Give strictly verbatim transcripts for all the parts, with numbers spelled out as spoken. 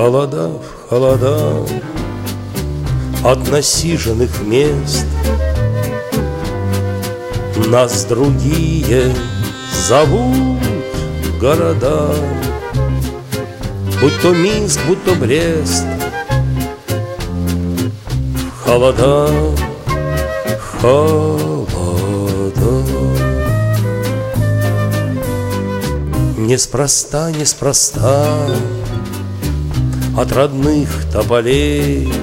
холода, в холода от насиженных мест нас другие зовут города, будь то Минск, будь то Брест. В холода, в холода неспроста, неспроста от родных тополей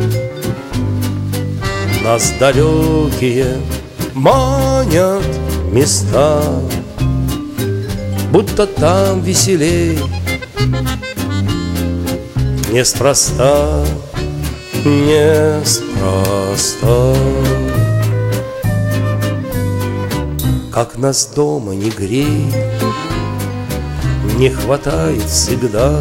нас далекие манят места, будто там веселей. Неспроста, неспроста, как нас дома не грей, не хватает всегда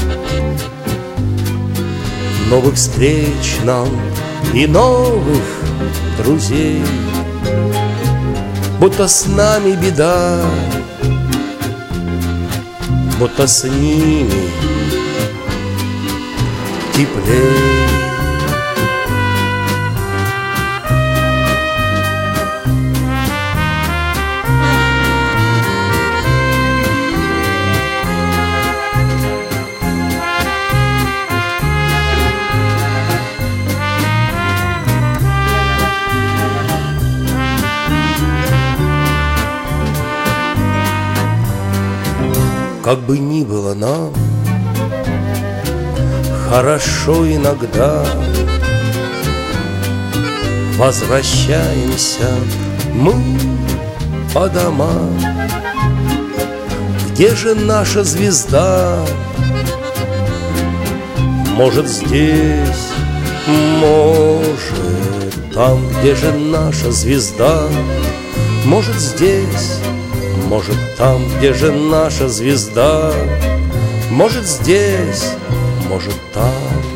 новых встреч нам и новых друзей. Будто с нами беда, будто с ними теплей. Как бы ни было нам хорошо иногда, возвращаемся мы по домам. Где же наша звезда? Может, здесь, может, там. Где же наша звезда? Может, здесь, может, там. Где же наша звезда? Может, здесь, может, там.